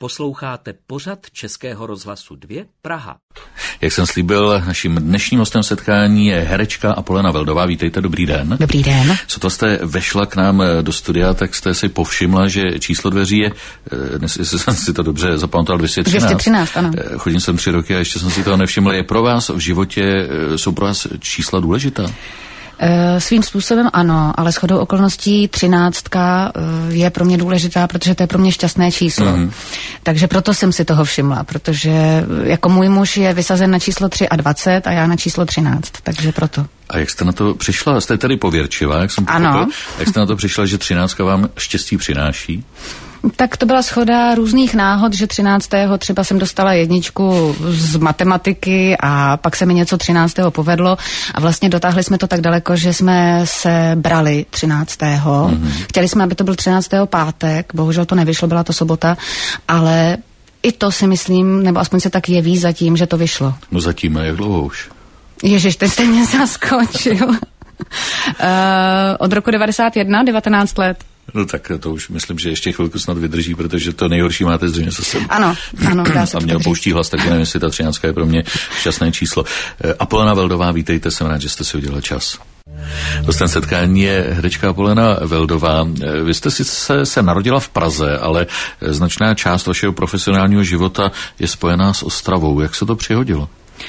Posloucháte pořad Českého rozhlasu 2 Praha. Jak jsem slíbil, naším dnešním hostem setkání je herečka Apolena Veldová. Vítejte, dobrý den. Dobrý den. Co to jste vešla k nám do studia, tak jste si povšimla, že číslo dveří je, jestli jsem si to dobře zapamatoval, 213. 213, ano. Chodím sem 3 roky a ještě jsem si toho nevšiml. Je pro vás v životě, jsou pro vás čísla důležitá? Svým způsobem ano, ale shodou okolností 13 je pro mě důležitá, protože to je pro mě šťastné číslo. Mm-hmm. Takže proto jsem si toho všimla, protože jako můj muž je vysazen na číslo 23 a já na číslo 13, takže proto. A jak jste na to přišla? Jste tady pověrčivá, jak jsem pochopil. Ano. Jak jste na to přišla, že 13 vám štěstí přináší? Tak to byla shoda různých náhod, že 13. třeba jsem dostala 1 z matematiky a pak se mi něco 13. povedlo a vlastně dotáhli jsme to tak daleko, že jsme se brali 13. Mm-hmm. Chtěli jsme, aby to byl 13. pátek, bohužel to nevyšlo, byla to sobota, ale i to si myslím, nebo aspoň se tak jeví zatím, že to vyšlo. No zatím, jak dlouho už? Ježiš, teď jste mě zaskočil. Od roku 91, 19 let. No tak to už myslím, že ještě chvilku snad vydrží, protože to nejhorší máte zřejmě za sebou. Ano, dá se. A mě opouští hlas, tak nevím, jestli ta 13 je pro mě šťastné číslo. Apolena Veldová, vítejte, jsem rád, že jste si udělal čas. Hostem setkání je herečka Apolena Veldová. Vy jste sice se narodila v Praze, ale značná část vašeho profesionálního života je spojená s Ostravou. Jak se to přihodilo?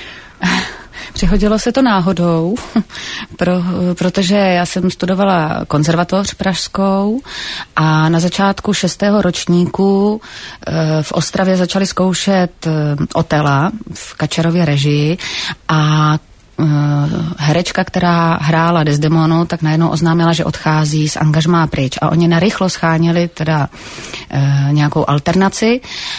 Přihodilo se to náhodou, protože já jsem studovala konzervatoř pražskou a na začátku 6. ročníku v Ostravě začali zkoušet Otela v Kačerově režii a herečka, která hrála Desdemonu, tak najednou oznámila, že odchází z angažmá pryč a oni narychlo scháněli teda nějakou alternaci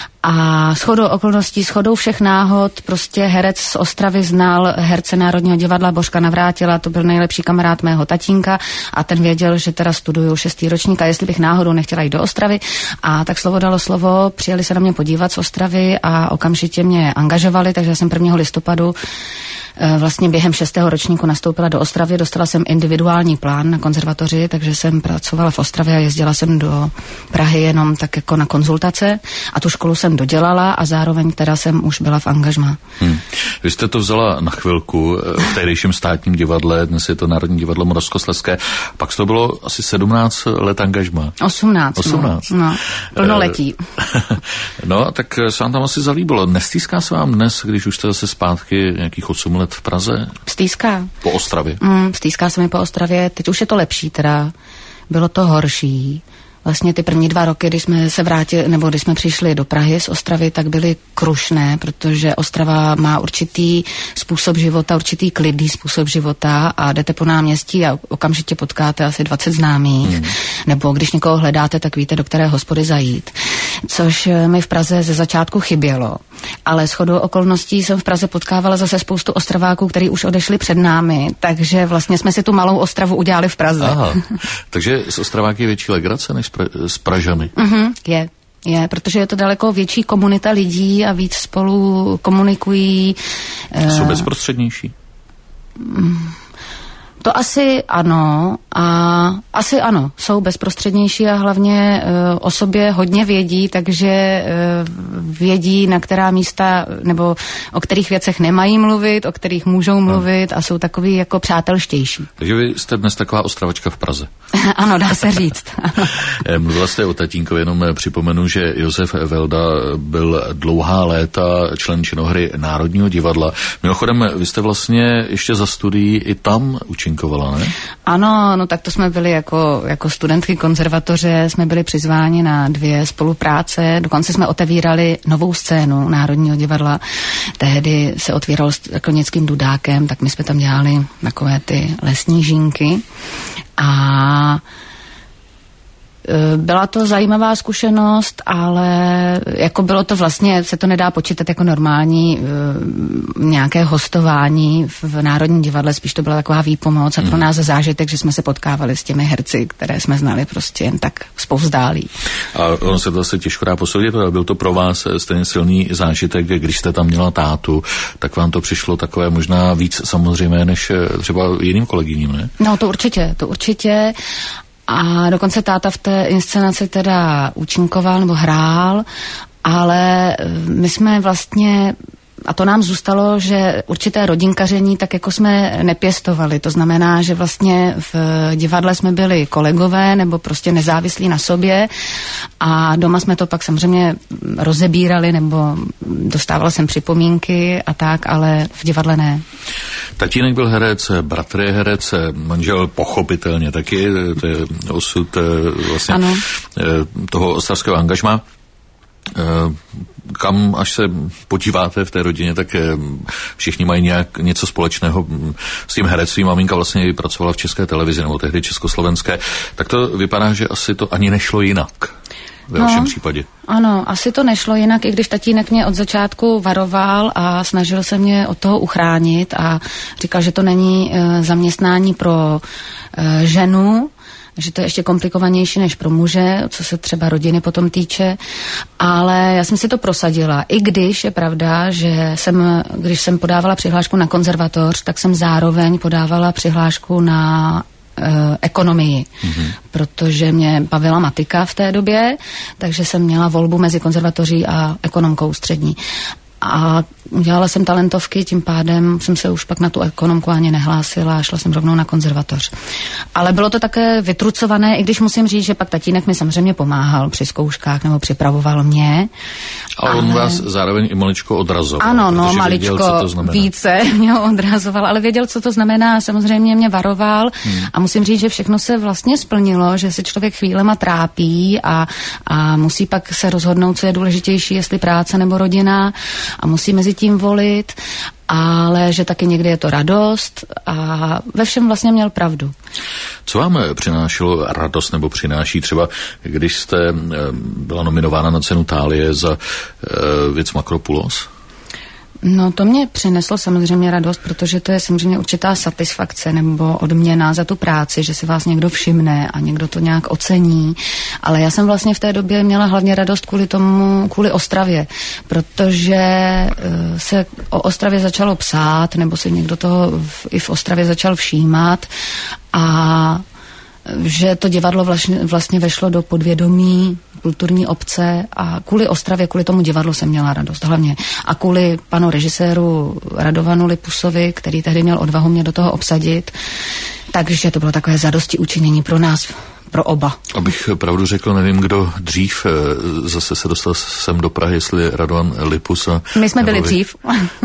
a shodou okolností, shodou všech náhod, prostě herec z Ostravy znal herce Národního divadla Božka Navrátila, to byl nejlepší kamarád mého tatínka a ten věděl, že teda studuju 6. ročník a jestli bych náhodou nechtěla jít do Ostravy a tak slovo dalo slovo, přijeli se na mě podívat z Ostravy a okamžitě mě angažovali, takže jsem 1. listopadu vlastně během 6. ročníku nastoupila do Ostravy, dostala jsem individuální plán na konzervatoři, takže jsem pracovala v Ostravě a jezdila jsem do Prahy jenom tak jako na konzultace a tu školu jsem dodělala a zároveň teda jsem už byla v angažmá. Vy jste to vzala na chvilku v tehdejším státním divadle, dnes je to Národní divadlo Moravskoslezské, pak to bylo asi 17 let angažmá. 18. No, plnoletí. No, tak se vám tam asi zalíbilo. Nestýská se vám dnes, když už jste zase zpátky nějakých 8 let v Praze? Stýská. Po Ostravě? Stýská se mi po Ostravě, teď už je to lepší teda, bylo to horší. Vlastně ty první 2 roky, když jsme se vrátili, nebo když jsme přišli do Prahy z Ostravy, tak byly krušné, protože Ostrava má určitý způsob života, určitý klidný způsob života a jdete po náměstí a okamžitě potkáte asi 20 známých, nebo když někoho hledáte, tak víte, do které hospody zajít. Což mi v Praze ze začátku chybělo. Ale shodou okolností jsem v Praze potkávala zase spoustu Ostraváků, kteří už odešli před námi, takže vlastně jsme si tu malou Ostravu udělali v Praze. Aha, takže z Ostraváky je větší legrace než s Pražany? Je, protože je to daleko větší komunita lidí a víc spolu komunikují. Jsou bezprostřednější? To asi ano, jsou bezprostřednější a hlavně o sobě hodně vědí, takže vědí, na která místa, nebo o kterých věcech nemají mluvit, o kterých můžou mluvit a jsou takový jako přátelštější. Takže vy jste dnes taková Ostravačka v Praze. Ano, dá se říct. Mluvila jste o tatínkovi, jenom připomenu, že Josef Velda byl dlouhá léta člen činohry Národního divadla. Mimochodem, vy jste vlastně ještě za studií i tam účinkovala, ne? Ano, no tak to jsme byli jako studentky konzervatoře, jsme byli přizváni na 2 spolupráce, dokonce jsme otevírali novou scénu Národního divadla. Tehdy se otvíralo s Klonickým Dudákem, tak my jsme tam dělali takové ty lesní žínky a byla to zajímavá zkušenost, ale jako bylo to vlastně, se to nedá počítat jako normální nějaké hostování v Národním divadle, spíš to byla taková výpomoc a pro nás zážitek, že jsme se potkávali s těmi herci, které jsme znali prostě jen tak zpovzdálí. A ono se to asi těžko dá posoudit, ale byl to pro vás stejně silný zážitek, když jste tam měla tátu, tak vám to přišlo takové možná víc samozřejmé než třeba jiným kolegyním, ne? No to určitě. A dokonce táta v té inscenaci teda účinkoval nebo hrál ale my jsme vlastně, a to nám zůstalo, že určité rodinkaření tak jako jsme nepěstovali. To znamená, že vlastně v divadle jsme byli kolegové nebo prostě nezávislí na sobě a doma jsme to pak samozřejmě rozebírali nebo dostávala jsem připomínky a tak, ale v divadle ne. Tatínek byl herec, bratr je herec, manžel pochopitelně taky, to je osud vlastně ano. Toho ostravského angažmá. Kam až se podíváte v té rodině, tak všichni mají něco společného s tím herectvím. Maminka vlastně pracovala v České televizi, nebo tehdy československé. Tak to vypadá, že asi to ani nešlo jinak ve vašem případě. Ano, asi to nešlo jinak, i když tatínek mě od začátku varoval a snažil se mě od toho uchránit a říkal, že to není zaměstnání pro ženu, že to je ještě komplikovanější než pro muže, co se třeba rodiny potom týče, ale já jsem si to prosadila. I když je pravda, že když jsem podávala přihlášku na konzervatoř, tak jsem zároveň podávala přihlášku na ekonomii, protože mě bavila matika v té době, takže jsem měla volbu mezi konzervatoří a ekonomkou střední. A dělala jsem talentovky, tím pádem jsem se už pak na tu ekonomku ani nehlásila a šla jsem rovnou na konzervatoř. Ale bylo to také vytrucované, i když musím říct, že pak tatínek mi samozřejmě pomáhal při zkouškách nebo připravoval mě. Ale on vás zároveň i maličko odrazoval. Ano, no, maličko více mě odrazoval, ale věděl, co to znamená, samozřejmě mě varoval a musím říct, že všechno se vlastně splnilo, že se člověk chvílema trápí a musí pak se rozhodnout, co je důležitější, jestli práce nebo rodina a musí mezi tím volit, ale že taky někdy je to radost a ve všem vlastně měl pravdu. Co vám přinášelo radost nebo přináší třeba, když jste byla nominována na cenu Thálie za věc Makropulos? No to mě přineslo samozřejmě radost, protože to je samozřejmě určitá satisfakce nebo odměna za tu práci, že si vás někdo všimne a někdo to nějak ocení. Ale já jsem vlastně v té době měla hlavně radost kvůli Ostravě, protože se o Ostravě začalo psát, nebo si někdo toho i v Ostravě začal všímat a že to divadlo vlastně vešlo do podvědomí kulturní obce a kvůli Ostravě, kvůli tomu divadlu jsem měla radost hlavně. A kvůli panu režiséru Radovanu Lipusovi, který tehdy měl odvahu mě do toho obsadit, takže to bylo takové zadosti učinění pro nás, pro oba. Abych pravdu řekl, nevím, kdo dřív zase se dostal sem do Prahy, jestli Radovan Lipus a... My jsme byli dřív.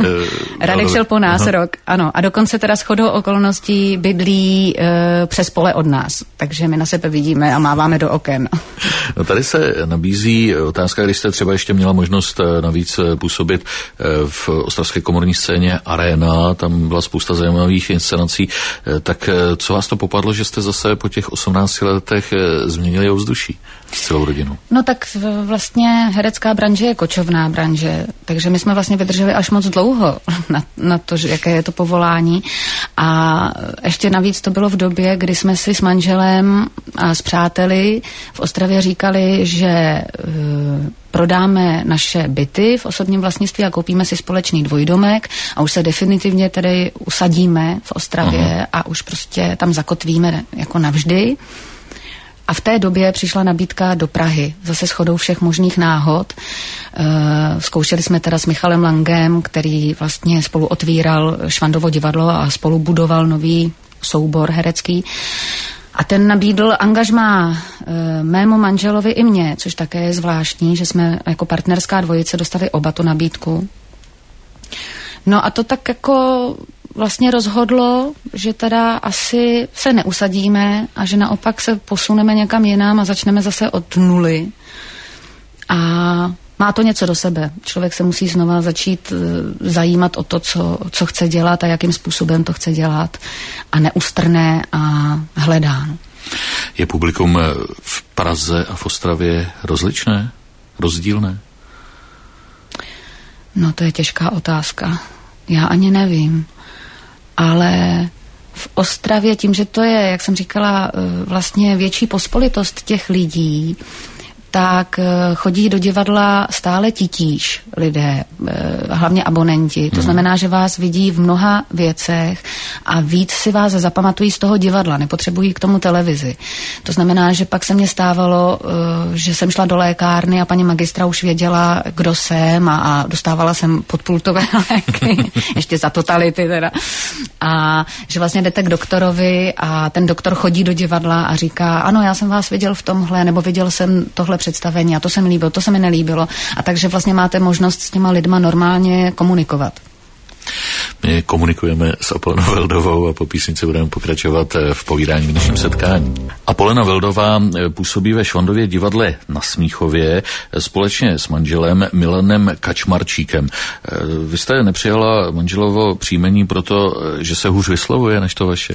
Radek šel po nás rok, ano. A dokonce teda shodou okolností bydlí přes pole od nás. Takže my na sebe vidíme a máváme do oken. No tady se nabízí otázka, když jste třeba ještě měla možnost navíc působit v ostravské komorní scéně Arena, tam byla spousta zajímavých inscenací, tak co vás to popadlo, že jste zase po těch 18 letech změnili ovzduší s celou rodinou? No tak vlastně herecká branže je kočovná branže, takže my jsme vlastně vydrželi až moc dlouho na to, jaké je to povolání a ještě navíc to bylo v době, kdy jsme si s manželem a s přáteli v Ostravě říkali, že prodáme naše byty v osobním vlastnictví a koupíme si společný dvojdomek a už se definitivně tedy usadíme v Ostravě a už prostě tam zakotvíme jako navždy. A v té době přišla nabídka do Prahy, zase shodou všech možných náhod. Zkoušeli jsme teda s Michalem Langem, který vlastně spolu otvíral Švandovo divadlo a spolu budoval nový soubor herecký. A ten nabídl angažmá mému manželovi i mně, což také je zvláštní, že jsme jako partnerská dvojice dostali oba tu nabídku. No a to tak jako vlastně rozhodlo, že teda asi se neusadíme a že naopak se posuneme někam jinam a začneme zase od nuly. A má to něco do sebe. Člověk se musí znova začít zajímat o to, co chce dělat a jakým způsobem to chce dělat. A neustrné a hledá. Je publikum v Praze a v Ostravě rozličné? Rozdílné? No to je těžká otázka. Já ani nevím. Ale v Ostravě tím, že to je, jak jsem říkala, vlastně větší pospolitost těch lidí, tak chodí do divadla stále titíž lidé, hlavně abonenti. To znamená, že vás vidí v mnoha věcech a víc si vás zapamatují z toho divadla, nepotřebují k tomu televizi. To znamená, že pak se mně stávalo, že jsem šla do lékárny a paní magistra už věděla, kdo jsem a dostávala jsem podpultové léky, ještě za totality teda. A že vlastně jdete k doktorovi a ten doktor chodí do divadla a říká, ano, já jsem vás viděl v tomhle, nebo viděl jsem tohle představení a to se mi líbilo, to se mi nelíbilo. A takže vlastně máte možnost s těma lidma normálně komunikovat. My komunikujeme s Apolenou Veldovou a po písnici budeme pokračovat v povídání v dnešním setkání. Apolena Veldová působí ve Švandově divadle na Smíchově společně s manželem Milanem Kačmarčíkem. Vy jste nepřijala manželovo příjmení proto, že se hůř vyslovuje než to vaše?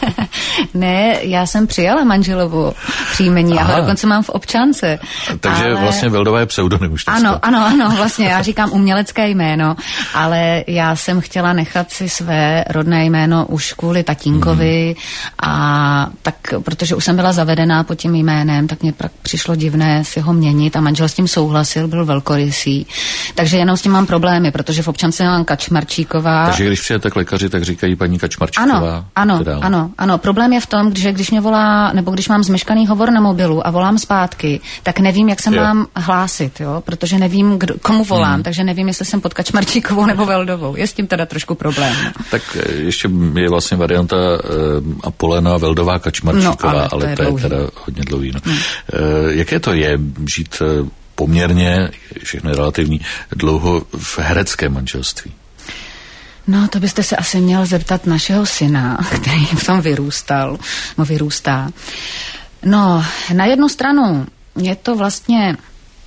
Ne, já jsem přijala manželovo příjmení a ho dokonce mám v občance. Takže ale... vlastně Veldová je pseudonym už. Ano, vlastně já říkám umělecké jméno, ale já jsem chtěla nechat si své rodné jméno už kvůli tatínkovi a tak, protože už jsem byla zavedená pod tím jménem, tak mě přišlo divné si ho měnit a manžel s tím souhlasil, byl velkorysý. Takže jenom s tím mám problémy, protože v občance mám Kačmarčíková. Takže když přijete k lékaři, tak říkají paní Kačmarčíková. Ano. Problém je v tom, že když mě volá, nebo když mám zmeškaný hovor na mobilu a volám zpátky, tak nevím, jak se mám hlásit, jo? Protože nevím, komu volám, takže nevím, jestli jsem pod Kačmarčíkovou nebo Veldovou. Je s tím teda trošku problém. Tak ještě je vlastně varianta Apolena Veldová Kačmarčíková, ale to je teda hodně dlouhý. Jaké to je žít poměrně, všechno je relativní, dlouho v hereckém manželství? No, to byste se asi měl zeptat našeho syna, který v tom vyrůstá. No, na jednu stranu je to vlastně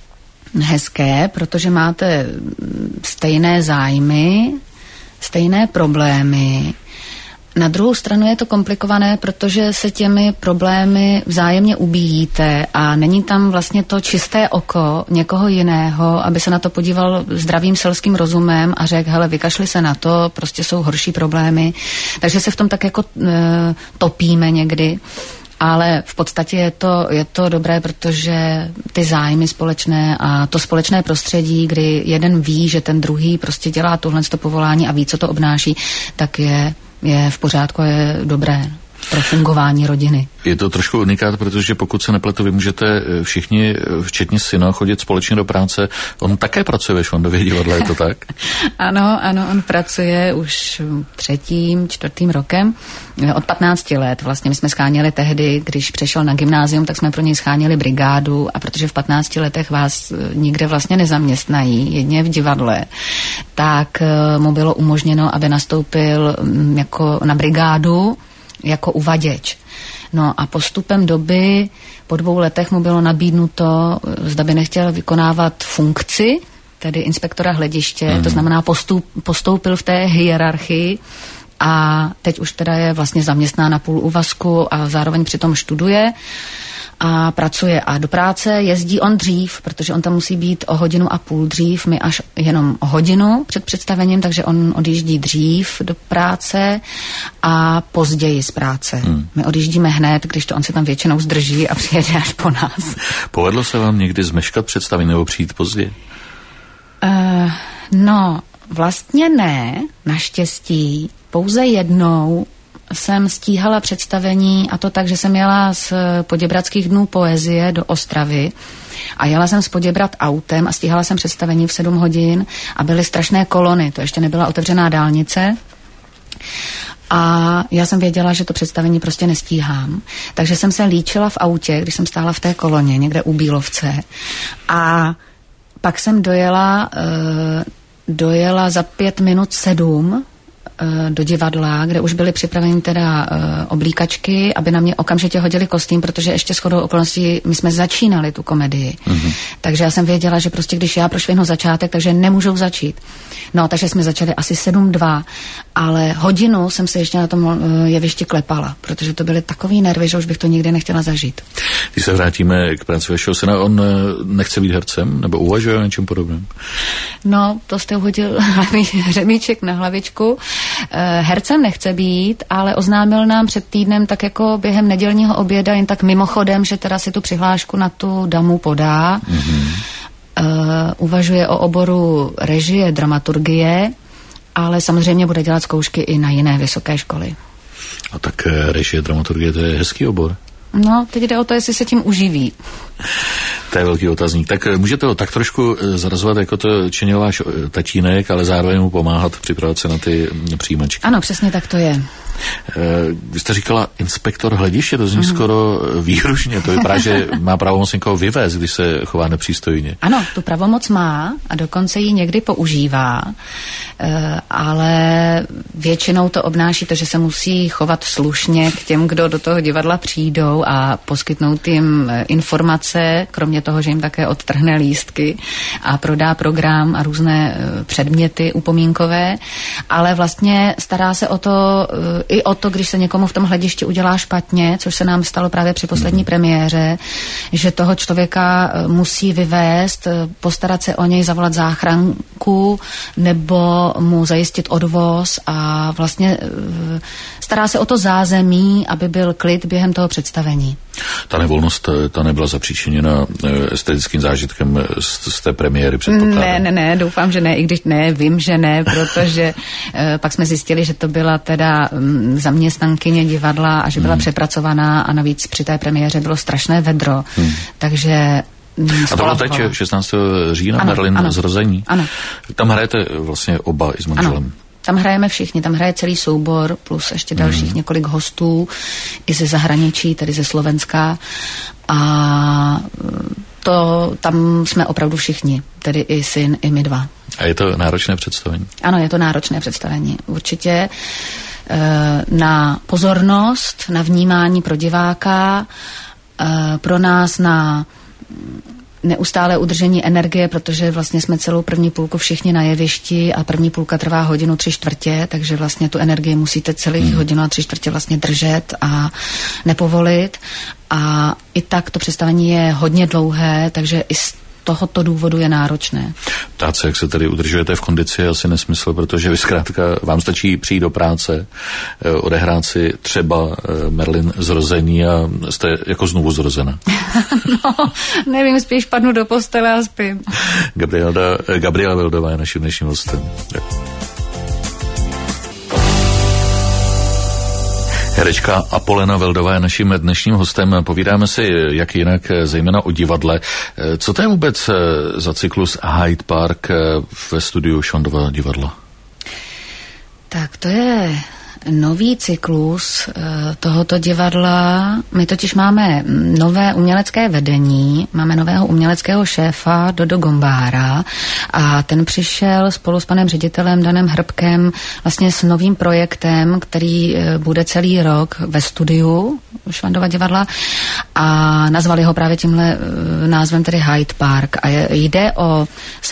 hezké, protože máte stejné zájmy, stejné problémy. Na druhou stranu je to komplikované, protože se těmi problémy vzájemně ubíjíte a není tam vlastně to čisté oko někoho jiného, aby se na to podíval zdravým selským rozumem a řekl, hele, vykašli se na to, prostě jsou horší problémy. Takže se v tom tak jako topíme někdy. Ale v podstatě je to dobré, protože ty zájmy společné a to společné prostředí, kdy jeden ví, že ten druhý prostě dělá tohleto povolání a ví, co to obnáší, tak je v pořádku a je dobré pro fungování rodiny. Je to trošku unikát, protože pokud se nepletu, vy můžete všichni, včetně syna, chodit společně do práce. On také pracuje ve Švandově divadle, je to tak? Ano, on pracuje už 3., 4. rokem. Od 15 let vlastně. My jsme scháněli tehdy, když přešel na gymnázium, tak jsme pro něj scháněli brigádu a protože v 15 letech vás nikde vlastně nezaměstnají, jedně v divadle, tak mu bylo umožněno, aby nastoupil jako na brigádu jako uvaděč. No a postupem doby, po 2 letech mu bylo nabídnuto, zda by nechtěl vykonávat funkci, tedy inspektora hlediště, to znamená postoupil v té hierarchii a teď už teda je vlastně zaměstná na půl úvazku a zároveň přitom studuje a pracuje a do práce jezdí on dřív, protože on tam musí být o 1,5 hodiny dřív, my až jenom o hodinu před představením, takže on odjíždí dřív do práce a později z práce. My odjíždíme hned, když to on se tam většinou zdrží a přijede až po nás. Povedlo se vám někdy zmeškat představení nebo přijít později? No, vlastně ne, naštěstí. Pouze jednou jsem stíhala představení a to tak, že jsem jela z Poděbradských dnů poezie do Ostravy a jela jsem z Poděbrad autem a stíhala jsem představení v 7 hodin a byly strašné kolony, to ještě nebyla otevřená dálnice a já jsem věděla, že to představení prostě nestíhám, takže jsem se líčila v autě, když jsem stála v té koloně někde u Bílovce a pak jsem dojela za 5 minut 7 do divadla, kde už byly připraveny teda oblíkačky, aby na mě okamžitě hodili kostým, protože ještě shodou okolností my jsme začínali tu komedii. Takže já jsem věděla, že prostě když já prošvihnu začátek, takže nemůžou začít. No, takže jsme začali asi 7:02, ale hodinu jsem se ještě na tom jevišti klepala, protože to byly takový nervy, že už bych to nikdy nechtěla zažít. Když se vrátíme k práci vašeho syna, on nechce být hercem, nebo uvažuje o něčem podobném? No, to jste uhodil hřebíček na hlavičku. Hercem nechce být, ale oznámil nám před týdnem tak jako během nedělního oběda, jen tak mimochodem, že teda si tu přihlášku na tu damu podá. Uvažuje o oboru režie, dramaturgie, ale samozřejmě bude dělat zkoušky i na jiné vysoké školy. A tak režie, dramaturgie, to je hezký obor. No, teď jde o to, jestli se tím uživí. To je velký otazník. Tak můžete ho tak trošku zarazovat, jako to činil váš tatínek, ale zároveň mu pomáhat připravovat se na ty přijímačky. Ano, přesně tak to je. Vy jste říkala inspektor hlediště, to zní skoro výhružně. To vypadá, že má pravomoc někoho vyvést, když se chová nepřístojně. Ano, tu pravomoc má a dokonce ji někdy používá, ale většinou to obnáší to, že se musí chovat slušně k těm, kdo do toho divadla přijdou a poskytnout jim informace, kromě toho, že jim také odtrhne lístky a prodá program a různé předměty upomínkové, ale vlastně stará se o to, i o to, když se někomu v tom hledišti udělá špatně, což se nám stalo právě při poslední premiéře, že toho člověka musí vyvést, postarat se o něj, zavolat záchranku nebo mu zajistit odvoz a vlastně stará se o to zázemí, aby byl klid během toho představení. Ta nevolnost, ta nebyla zapříčiněna estetickým zážitkem z té premiéry, předpokládám? Ne, doufám, že ne, i když ne, vím, že ne, protože pak jsme zjistili, že to byla teda zaměstnankyně divadla a že byla přepracovaná a navíc při té premiéře bylo strašné vedro, takže a to bylo teď 16. října, ano, Merlin zrození? Ano. Tam hrajete vlastně oba i s manželem? Ano. Tam hrajeme všichni, tam hraje celý soubor, plus ještě dalších několik hostů i ze zahraničí, tedy ze Slovenska. A tam jsme opravdu všichni, tedy i syn, i my dva. A je to náročné představení? Ano, je to náročné představení. Určitě na pozornost, na vnímání pro diváka, pro nás na neustále udržení energie, protože vlastně jsme celou první půlku všichni na jevišti a první půlka trvá 1:03, takže vlastně tu energii musíte celých 1:03 vlastně držet a nepovolit. A i tak to představení je hodně dlouhé, takže i z tohoto důvodu je náročné. Ptát se, jak se tady udržujete v kondici, je asi nesmysl, protože vy zkrátka vám stačí přijít do práce, odehrát si třeba Merlin zrození a jste jako znovu zrozena. No, nevím, spíš padnu do postele a spím. Gabriela Vildová je naším dnešním hostem. Herečka Apolena Vildová je naším dnešním hostem. Povídáme si jak jinak, zejména o divadle. Co to je vůbec za cyklus Hyde Park ve studiu Švandova divadla? Tak to je nový cyklus tohoto divadla. My totiž máme nové umělecké vedení, máme nového uměleckého šéfa Dodo Gombára a ten přišel spolu s panem ředitelem Danem Hrbkem vlastně s novým projektem, který bude celý rok ve studiu Švandova divadla a nazvali ho právě tímhle názvem, tedy Hyde Park. A jde o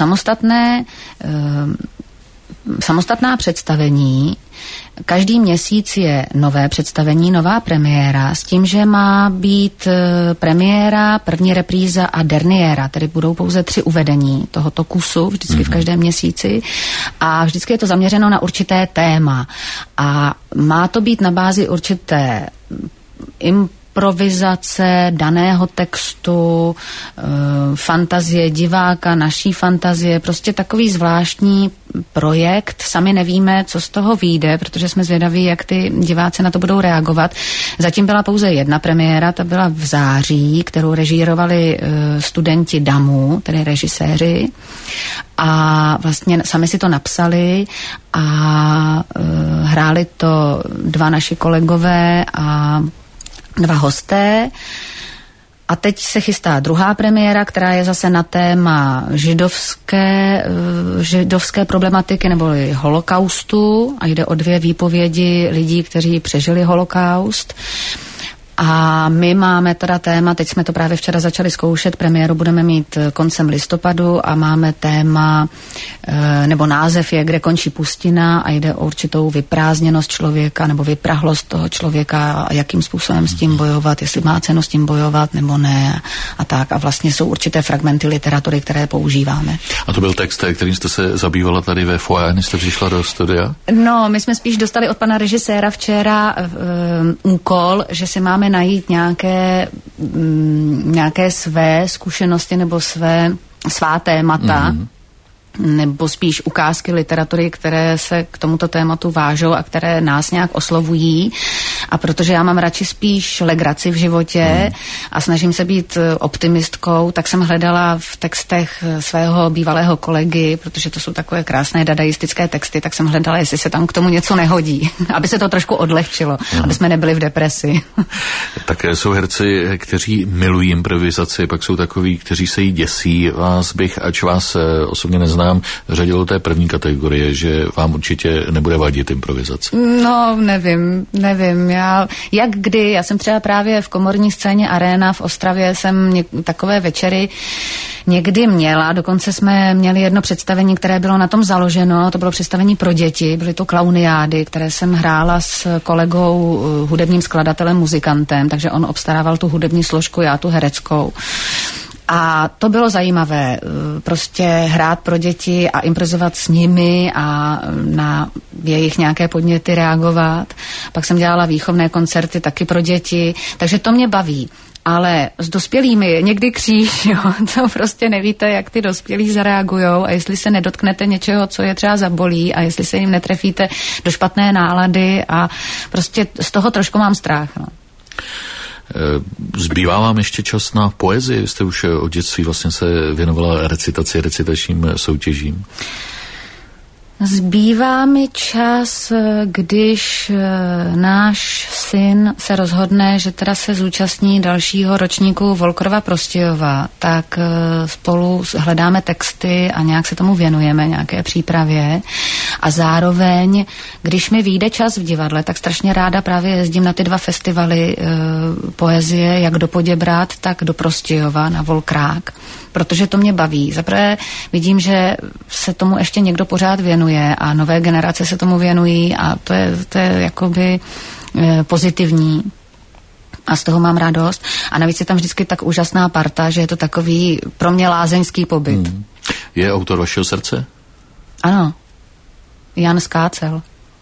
samostatná představení. Každý měsíc je nové představení, nová premiéra, s tím, že má být premiéra, první repríza a derniéra, tedy budou pouze 3 uvedení tohoto kusu, vždycky v každém měsíci a vždycky je to zaměřeno na určité téma a má to být na bázi určité improvizace daného textu, fantazie diváka, naší fantazie, prostě takový zvláštní projekt. Sami nevíme, co z toho vyjde, protože jsme zvědaví, jak ty diváci na to budou reagovat. Zatím byla pouze jedna premiéra, ta byla v září, kterou režírovali studenti DAMu, tedy režiséři. A vlastně sami si to napsali a hráli to 2 naši kolegové a 2 hosté. A teď se chystá druhá premiéra, která je zase na téma židovské problematiky nebo holokaustu a jde o 2 výpovědi lidí, kteří přežili holokaust. A my máme teda téma, teď jsme to právě včera začali zkoušet, premiéru budeme mít koncem listopadu a máme téma, nebo název je Kde končí pustina a jde o určitou vyprázdněnost člověka nebo vyprahlost toho člověka a jakým způsobem s tím bojovat, jestli má cenu s tím bojovat nebo ne a tak. A vlastně jsou určité fragmenty literatury, které používáme. A to byl text, kterým jste se zabývala tady ve foyer, než jste přišla do studia? No, my jsme spíš dostali od pana režiséra včera úkol, že si máme najít nějaké své zkušenosti nebo svá témata, nebo spíš ukázky literatury, které se k tomuto tématu vážou a které nás nějak oslovují. A protože já mám radši spíš legraci v životě a snažím se být optimistkou, tak jsem hledala v textech svého bývalého kolegy, protože to jsou takové krásné dadaistické texty, tak jsem hledala, jestli se tam k tomu něco nehodí, aby se to trošku odlehčilo, aby jsme nebyli v depresi. Také jsou herci, kteří milují improvizaci, pak jsou takoví, kteří se jí děsí. Vás bych, ač vás osobně neznám, řadil do té první kategorie, že vám určitě nebude vadit improvizace. No, nevím. Já jsem třeba právě v komorní scéně Arena v Ostravě jsem takové večery někdy měla, dokonce jsme měli jedno představení, které bylo na tom založeno, to bylo představení pro děti, byly to klauniády, které jsem hrála s kolegou, hudebním skladatelem, muzikantem, takže on obstarával tu hudební složku, já tu hereckou. A to bylo zajímavé, prostě hrát pro děti a improvizovat s nimi a na jejich nějaké podněty reagovat. Pak jsem dělala výchovné koncerty taky pro děti, takže to mě baví. Ale s dospělými je někdy kříž, jo, to prostě nevíte, jak ty dospělí zareagujou a jestli se nedotknete něčeho, co je třeba zabolí a jestli se jim netrefíte do špatné nálady a prostě z toho trošku mám strach, no. Zbývá vám ještě čas na poezii? Jste už od dětství vlastně se věnovala recitačním soutěžím. Zbývá mi čas, když náš syn se rozhodne, že teda se zúčastní dalšího ročníku Volkrova Prostějova, tak spolu hledáme texty a nějak se tomu věnujeme, nějaké přípravě. A zároveň, když mi vyjde čas v divadle, tak strašně ráda právě jezdím na ty 2 festivaly poezie, jak do Poděbrad, tak do Prostějova na Volkrák, protože to mě baví. Zaprvé vidím, že se tomu ještě někdo pořád věnuje a nové generace se tomu věnují a to je jakoby pozitivní. A z toho mám radost. A navíc je tam vždycky tak úžasná parta, že je to takový pro mě lázeňský pobyt. Je autor vašeho srdce? Ano. Jan Skácel.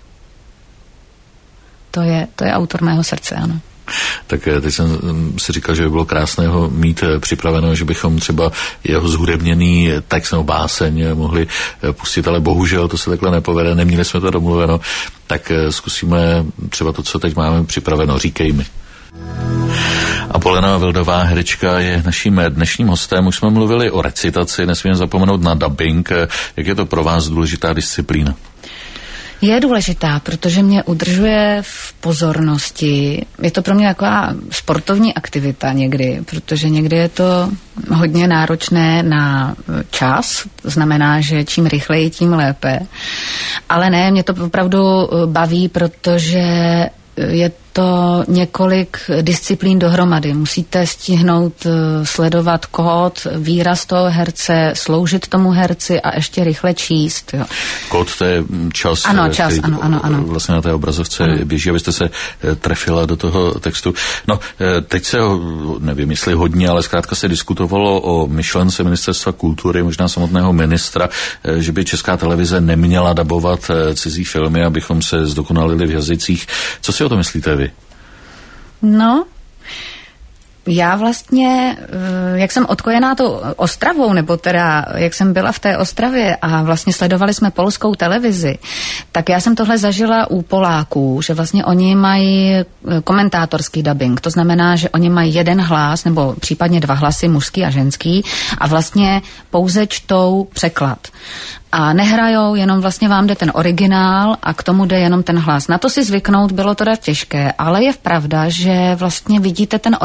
To je autor mého srdce, ano. Tak teď jsem si říkal, že by bylo krásné ho mít připraveno, že bychom třeba jeho zhudebněný text nebo báseň mohli pustit, ale bohužel to se takhle nepovede, neměli jsme to domluveno, tak zkusíme třeba to, co teď máme připraveno. Říkej mi. Apolena Vildová, herečka, je naším dnešním hostem. Už jsme mluvili o recitaci, nesmíme zapomenout na dubbing. Jak je to pro vás důležitá disciplína? Je důležitá, protože mě udržuje v pozornosti. Je to pro mě taková sportovní aktivita někdy, protože někdy je to hodně náročné na čas, to znamená, že čím rychleji, tím lépe. Ale ne, mě to opravdu baví, protože je to několik disciplín dohromady. Musíte stihnout sledovat kód, výraz toho herce, sloužit tomu herci a ještě rychle číst. Jo. Kód, to je čas, ano, čas, ano. Vlastně na té obrazovce běží, abyste se trefila do toho textu. No, teď se, nevím, jestli hodně, ale zkrátka se diskutovalo o myšlence Ministerstva kultury, možná samotného ministra, že by Česká televize neměla dabovat cizí filmy, abychom se zdokonalili v jazycích. Co si o to myslíte vy? No, já vlastně, jak jsem odkojená tou Ostravou, nebo teda, jak jsem byla v té Ostravě a vlastně sledovali jsme polskou televizi, tak já jsem tohle zažila u Poláků, že vlastně oni mají komentátorský dubbing, to znamená, že oni mají jeden hlas, nebo případně 2 hlasy, mužský a ženský, a vlastně pouze čtou překlad. A nehrajou, jenom vlastně vám jde ten originál a k tomu jde jenom ten hlas. Na to si zvyknout bylo teda těžké, ale je pravda, že vlastně vidíte ten originál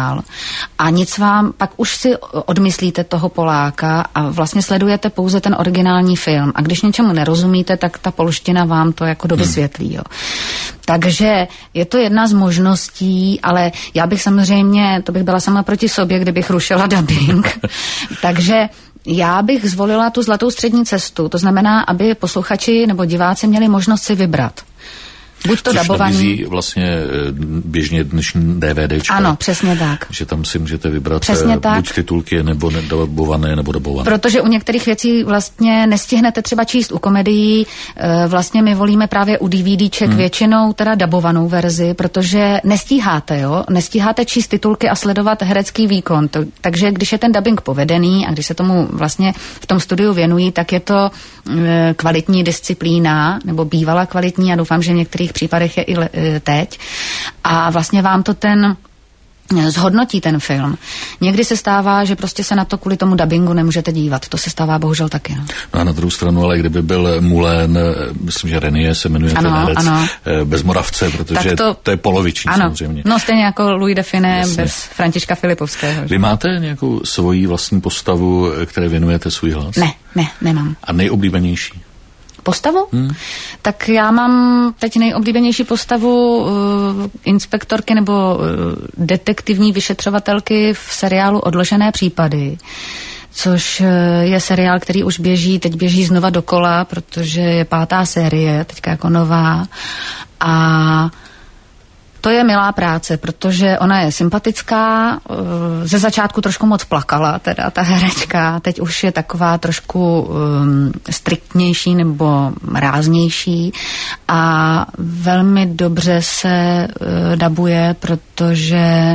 originál a nic vám, pak už si odmyslíte toho Poláka a vlastně sledujete pouze ten originální film. A když něčemu nerozumíte, tak ta polština vám to jako dovysvětlí. Jo. Takže je to jedna z možností, ale já bych samozřejmě, to bych byla sama proti sobě, kdybych rušila dubbing. Takže já bych zvolila tu zlatou střední cestu, to znamená, aby posluchači nebo diváci měli možnost si vybrat. Buď to dabovaný. Nabízí vlastně běžně dnešní DVDčka. Ano, přesně tak. Že tam si můžete vybrat buď titulky, nebo dabované, nebo dabované. Protože u některých věcí vlastně nestihnete třeba číst u komedií. Vlastně my volíme právě u DVDček většinou teda dabovanou verzi, protože nestíháte, jo? Nestíháte číst titulky a sledovat herecký výkon. Takže když je ten dubbing povedený a když se tomu vlastně v tom studiu věnují, tak je to kvalitní disciplína, nebo bývala kvalitní a doufám, že v některých případech je i teď. A vlastně vám to zhodnotí ten film. Někdy se stává, že prostě se na to kvůli tomu dabingu nemůžete dívat. To se stává bohužel taky. No, a na druhou stranu, ale kdyby byl Moulin, myslím, že Renier se jmenuje ten herec, bez Moravce, protože to je poloviční samozřejmě. No stejně jako Louis de Funès bez Františka Filipovského. Vy máte nějakou svoji vlastní postavu, které věnujete svůj hlas? Ne, nemám. A nejoblíbenější? Postavu? Tak já mám teď nejoblíbenější postavu inspektorky nebo detektivní vyšetřovatelky v seriálu Odložené případy, což je seriál, který už teď běží znova dokola, protože je 5. série, teďka jako nová. A to je milá práce, protože ona je sympatická, ze začátku trošku moc plakala, teda ta herečka, teď už je taková trošku striktnější nebo ráznější a velmi dobře se dabuje, protože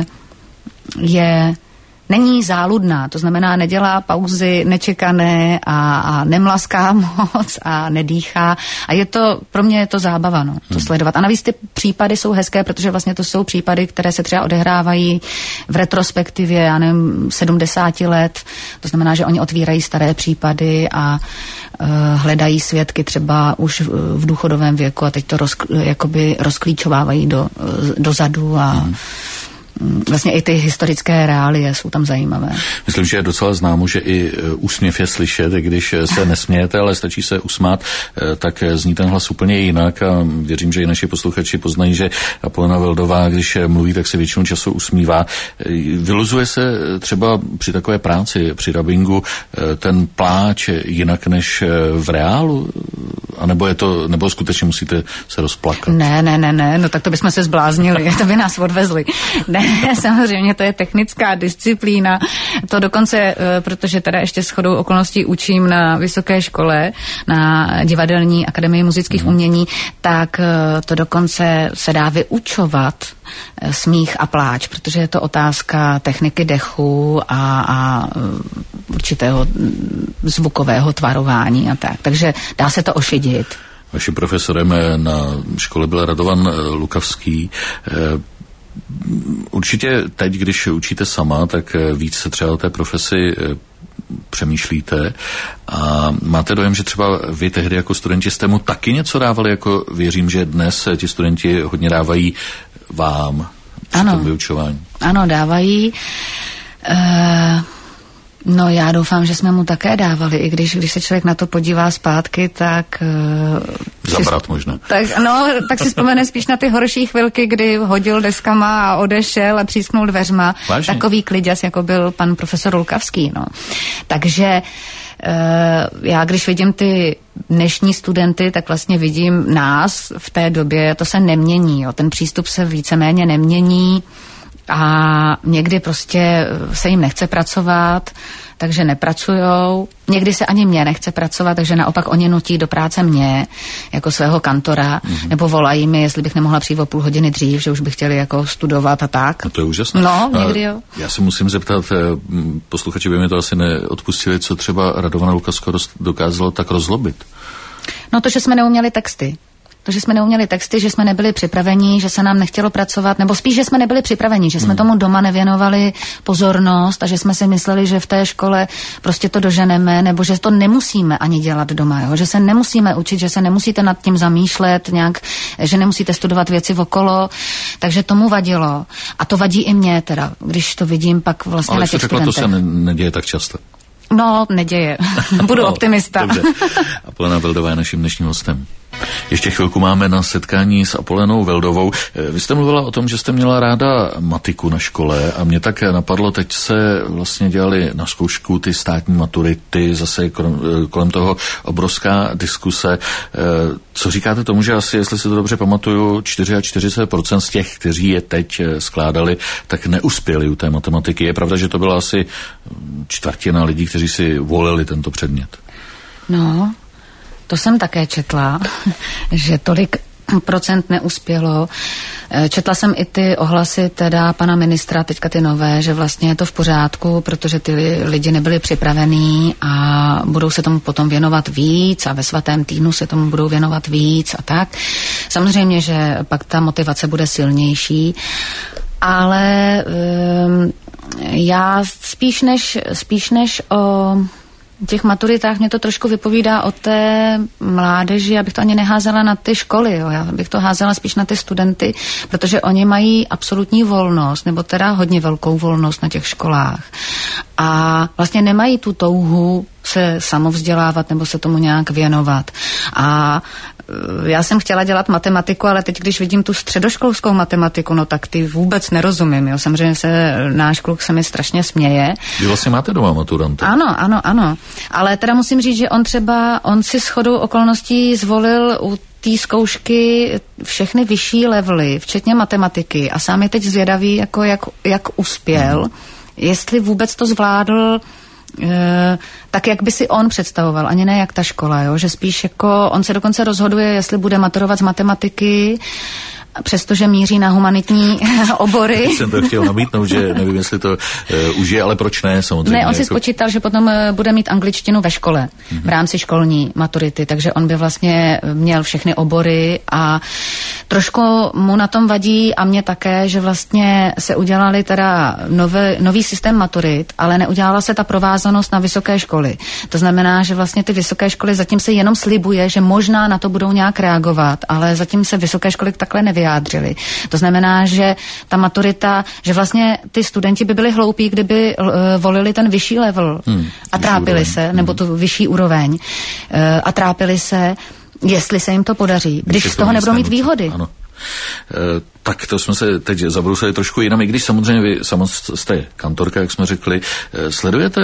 není záludná, to znamená nedělá pauzy nečekané a nemlaská moc a nedýchá a pro mě je to zábava, to sledovat. A navíc ty případy jsou hezké, protože vlastně to jsou případy, které se třeba odehrávají v retrospektivě, já nevím, 70 let, to znamená, že oni otvírají staré případy a hledají svědky třeba už v důchodovém věku a teď to jakoby rozklíčovávají dozadu a vlastně i ty historické reálie jsou tam zajímavé. Myslím, že je docela známo, že i úsměv je slyšet, když se nesmějete, ale stačí se usmát, tak zní ten hlas úplně jinak a věřím, že i naši posluchači poznají, že Apolena Veldová, když mluví, tak se většinou času usmívá. Vyluzuje se třeba při takové práci, při dabingu, ten pláč jinak než v reálu? A nebo skutečně musíte se rozplakat? Ne, no tak to bychom se zbláznili, to by nás odvezli. Ne, samozřejmě to je technická disciplína, to dokonce, protože teda ještě shodou okolností učím na vysoké škole, na Divadelní akademii muzických umění, tak to dokonce se dá vyučovat smích a pláč, protože je to otázka techniky dechu a určitého zvukového tvarování a tak. Takže dá se to ošidit. Vaším profesorem na škole byl Radovan Lukavský. Určitě teď, když učíte sama, tak víc se třeba o té profesi přemýšlíte a máte dojem, že třeba vy tehdy jako studenti jste mu taky něco dávali, jako věřím, že dnes ti studenti hodně dávají vám při tom vyučování. Ano, dávají. No já doufám, že jsme mu také dávali, i když se člověk na to podívá zpátky, tak... Zabrat možná. Tak si vzpomene spíš na ty horší chvilky, kdy hodil deskama a odešel a třísknul dveřma. Vážně? Takový kliděs, jako byl pan profesor Lukavský, Takže já když vidím ty dnešní studenty, tak vlastně vidím nás v té době, to se nemění, ten přístup se víceméně nemění. A někdy prostě se jim nechce pracovat, takže nepracujou. Někdy se ani mě nechce pracovat, takže naopak oni nutí do práce mě, jako svého kantora, nebo volají mi, jestli bych nemohla přijít o půl hodiny dřív, že už by chtěli jako studovat a tak. No to je úžasné. No, někdy jo. Já se musím zeptat, posluchači by mi to asi neodpustili, co třeba Radovana Lukavská dokázalo tak rozlobit. No to, že jsme neuměli texty. To, že jsme neuměli texty, že jsme nebyli připraveni, že se nám nechtělo pracovat, nebo spíš, že jsme nebyli připraveni, že jsme tomu doma nevěnovali pozornost a že jsme si mysleli, že v té škole prostě to doženeme, nebo že to nemusíme ani dělat doma, jo? Že se nemusíme učit, že se nemusíte nad tím zamýšlet nějak, že nemusíte studovat věci okolo, takže tomu vadilo. A to vadí i mě teda, když to vidím pak vlastně ale na těch studentech. Ale to se neděje tak často. No, neděje. Budu optimista. Dobře. Apolena Veldová je naším dnešním hostem. Ještě chvilku máme na setkání s Apolenou Veldovou. Vy jste mluvila o tom, že jste měla ráda matiku na škole a mě tak napadlo, teď se vlastně dělali na zkoušku ty státní maturity, zase kolem toho obrovská diskuse. Co říkáte tomu, že asi, jestli si to dobře pamatuju, 44% z těch, kteří je teď skládali, tak neuspěli u té matematiky. Je pravda, že to byla asi čtvrtina lidí, kteří si volili tento předmět? No, to jsem také četla, že tolik procent neuspělo. Četla jsem i ty ohlasy teda pana ministra, teďka ty nové, že vlastně je to v pořádku, protože ty lidi nebyli připravení a budou se tomu potom věnovat víc a ve svatém týdnu se tomu budou věnovat víc a tak. Samozřejmě, že pak ta motivace bude silnější, ale já spíš než o těch maturitách mě to trošku vypovídá o té mládeži, já bych to ani neházela na ty školy, jo. Já bych to házela spíš na ty studenty, protože oni mají absolutní volnost, nebo teda hodně velkou volnost na těch školách. A vlastně nemají tu touhu se samovzdělávat nebo se tomu nějak věnovat. A já jsem chtěla dělat matematiku, ale teď, když vidím tu středoškolskou matematiku, no tak ty vůbec nerozumím, jo. Samozřejmě náš kluk se mi strašně směje. Vy vlastně máte doma maturanty. Ano. Ale teda musím říct, že on si shodou okolností zvolil u té zkoušky všechny vyšší levely, včetně matematiky a sám je teď zvědavý, jako jak uspěl, jestli vůbec to zvládl tak, jak by si on představoval, ani ne jak ta škola, jo? Že spíš jako on se dokonce rozhoduje, jestli bude maturovat z matematiky, přestože míří na humanitní obory. Já jsem to chtěl namítnout, že nevím, jestli to už je, ale proč ne, samozřejmě. Ne, on si spočítal, že potom bude mít angličtinu ve škole, v rámci školní maturity, takže on by vlastně měl všechny obory a trošku mu na tom vadí a mě také, že vlastně se udělali teda nový systém maturit, ale neudělala se ta provázanost na vysoké školy. To znamená, že vlastně ty vysoké školy zatím se jenom slibuje, že možná na to budou nějak reagovat, ale zatím se vysoké školy takhle nevyjádřily. To znamená, že ta maturita, že vlastně ty studenti by byli hloupí, kdyby volili ten vyšší level a trápili se, nebo tu vyšší úroveň a trápili se, jestli se jim to podaří, když z toho nebudou mít výhody. Ano. Tak to jsme se teď zabrousili trošku jinam, i když samozřejmě vy jste kantorka, jak jsme řekli. Sledujete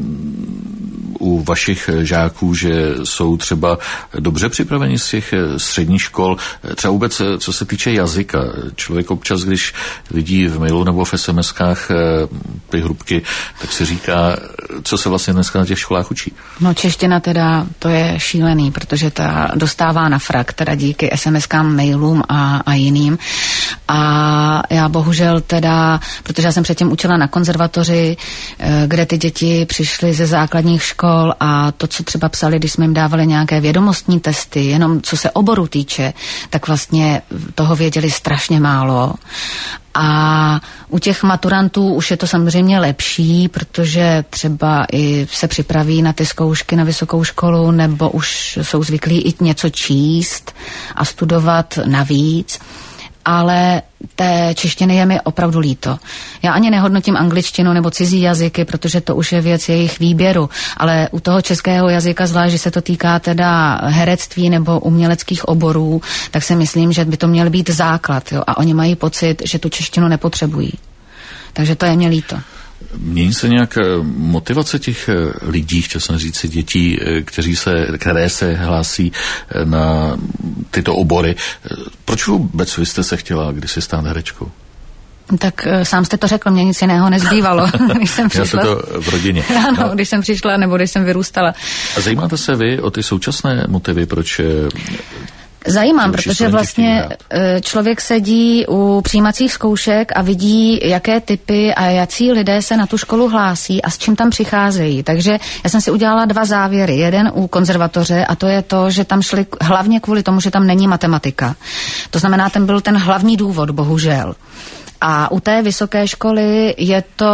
u vašich žáků, že jsou třeba dobře připraveni z těch středních škol, třeba vůbec co se týče jazyka. Člověk občas, když vidí v mailu nebo v SMS-kách ty hrubky, tak si říká, co se vlastně dneska na těch školách učí. No čeština teda, to je šílený, protože ta dostává na frak, teda díky SMS-kám, mailům a jiným. A já bohužel teda, protože já jsem předtím učila na konzervatoři, kde ty děti přišly ze základních škol a to, co třeba psali, když jsme jim dávali nějaké vědomostní testy, jenom co se oboru týče, tak vlastně toho věděli strašně málo. A u těch maturantů už je to samozřejmě lepší, protože třeba i se připraví na ty zkoušky na vysokou školu, nebo už jsou zvyklí i něco číst a studovat navíc. Ale té češtiny je mi opravdu líto. Já ani nehodnotím angličtinu nebo cizí jazyky, protože to už je věc jejich výběru, ale u toho českého jazyka, zvlášť, že se to týká teda herectví nebo uměleckých oborů, tak si myslím, že by to měl být základ, jo? A oni mají pocit, že tu češtinu nepotřebují. Takže to je mě líto. Mění se nějak motivace těch lidí, chtěl jsem říct si dětí, které se hlásí na tyto obory. Proč vůbec vy jste se chtěla kdysi stát herečkou? Tak sám jste to řekl, mě nic jiného nezbývalo, když jsem přišla. Já jsem to v rodině. Ano, když jsem přišla nebo když jsem vyrůstala. A zajímáte se vy o ty současné motivy, proč Zajímám, protože vlastně člověk sedí u přijímacích zkoušek a vidí, jaké typy a jací lidé se na tu školu hlásí a s čím tam přicházejí. Takže já jsem si udělala 2 závěry. Jeden u konzervatoře a to je to, že tam šli hlavně kvůli tomu, že tam není matematika. To znamená, ten byl ten hlavní důvod, bohužel. A u té vysoké školy je to...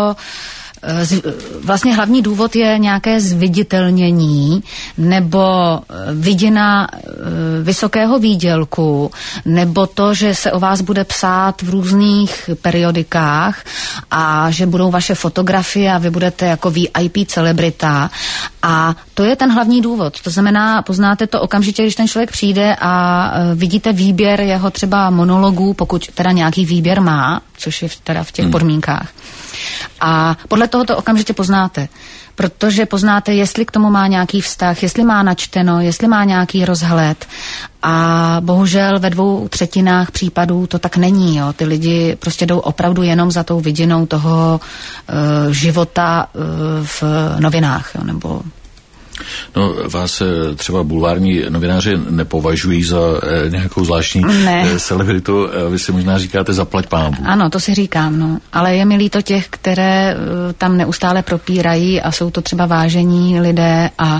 Vlastně hlavní důvod je nějaké zviditelnění nebo vidina vysokého výdělku nebo to, že se o vás bude psát v různých periodikách a že budou vaše fotografie a vy budete jako VIP celebrita a to je ten hlavní důvod. To znamená, poznáte to okamžitě, když ten člověk přijde a vidíte výběr jeho třeba monologů, pokud teda nějaký výběr má, což je teda v těch podmínkách. A podle toho to okamžitě poznáte, protože poznáte, jestli k tomu má nějaký vztah, jestli má načteno, jestli má nějaký rozhled a bohužel ve 2/3 případů to tak není. Jo. Ty lidi prostě jdou opravdu jenom za tou vidinou toho života v novinách, jo, nebo... No, vás třeba bulvární novináři nepovažují za nějakou zvláštní celebritu, vy si možná říkáte zaplať pánbůh. Ano, to si říkám, no. Ale je mi líto těch, které tam neustále propírají a jsou to třeba vážení lidé a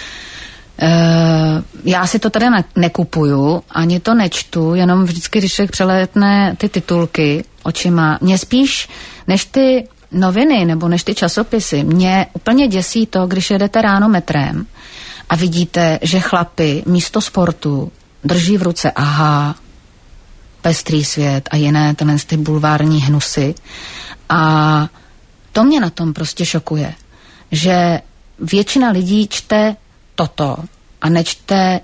já si to tady nekupuju, ani to nečtu, jenom vždycky, když člověk přelétne ty titulky očima, mě spíš než ty noviny nebo než ty časopisy, mě úplně děsí to, když jedete ráno metrem a vidíte, že chlapi místo sportu drží v ruce Aha, Pestrý svět a jiné ty bulvární hnusy. A to mě na tom prostě šokuje, že většina lidí čte toto a nečte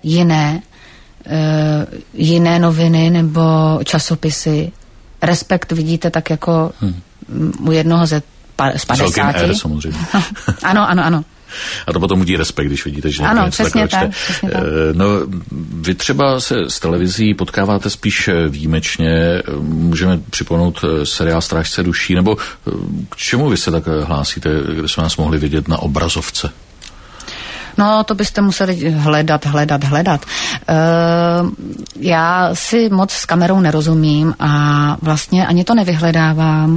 jiné noviny nebo časopisy. Respekt vidíte tak jako u jednoho z 50. R, samozřejmě. No, ano. A to potom udí respekt, když vidíte, že ano, něco takového čte. No, vy třeba se s televizí potkáváte spíš výjimečně, můžeme připomenout seriál Strážce duší, nebo k čemu vy se tak hlásíte, kde jsme nás mohli vidět na obrazovce? No, to byste museli hledat. Já si moc s kamerou nerozumím a vlastně ani to nevyhledávám.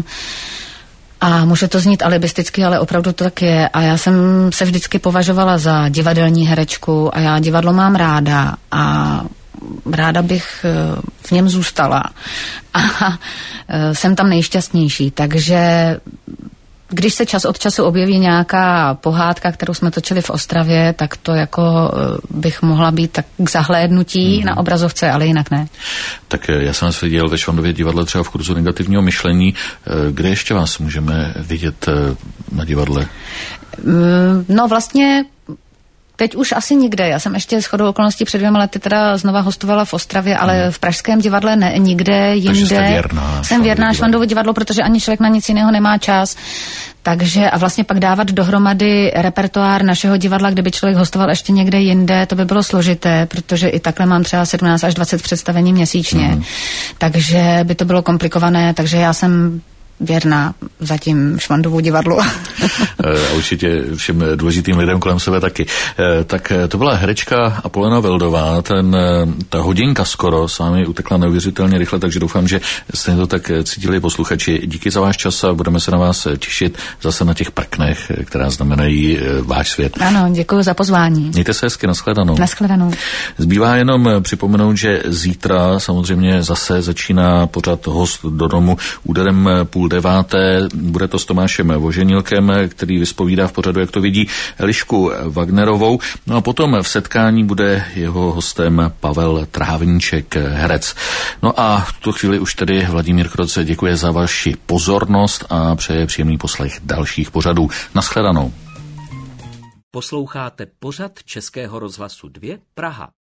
A může to znít alibisticky, ale opravdu to tak je. A já jsem se vždycky považovala za divadelní herečku a já divadlo mám ráda a ráda bych v něm zůstala. A jsem tam nejšťastnější, takže když se čas od času objeví nějaká pohádka, kterou jsme točili v Ostravě, tak to jako bych mohla být tak k zahlédnutí na obrazovce, ale jinak ne. Tak já jsem vás viděl ve Švandově divadle třeba v kurzu negativního myšlení. Kde ještě vás můžeme vidět na divadle? No vlastně teď už asi nikde. Já jsem ještě shodou okolností před 2 lety teda znova hostovala v Ostravě, ale v pražském divadle ne, nikde jinde. Takže jste věrná. Jsem věrná Švandovu divadlu, protože ani člověk na nic jiného nemá čas. Takže a vlastně pak dávat dohromady repertoár našeho divadla, kde by člověk hostoval ještě někde jinde, to by bylo složité, protože i takhle mám třeba 17 až 20 představení měsíčně. Takže by to bylo komplikované, takže já jsem věrná zatím Švandovu divadlu. A určitě všem důležitým lidem kolem sebe taky. Tak to byla herečka Apolena Veldová. Ta hodinka skoro s vámi utekla neuvěřitelně rychle, takže doufám, že jste to tak cítili posluchači. Díky za váš čas a budeme se na vás těšit zase na těch prknech, která znamenají váš svět. Ano, děkuji za pozvání. Mějte se hezky, nashledanou. Nashledanou. Zbývá jenom připomenout, že zítra samozřejmě zase začíná pořad Host do domu úderem 8:30. Bude to s Tomášem Voženilkem, který vyspovídá v pořadu, jak to vidí, Elišku Wagnerovou. No a potom v setkání bude jeho hostem Pavel Trávníček, herec. No a v tuto chvíli už tedy Vladimír Kroce děkuje za vaši pozornost a přeje příjemný poslech dalších pořadů. Nashledanou. Posloucháte pořad Českého rozhlasu 2 Praha.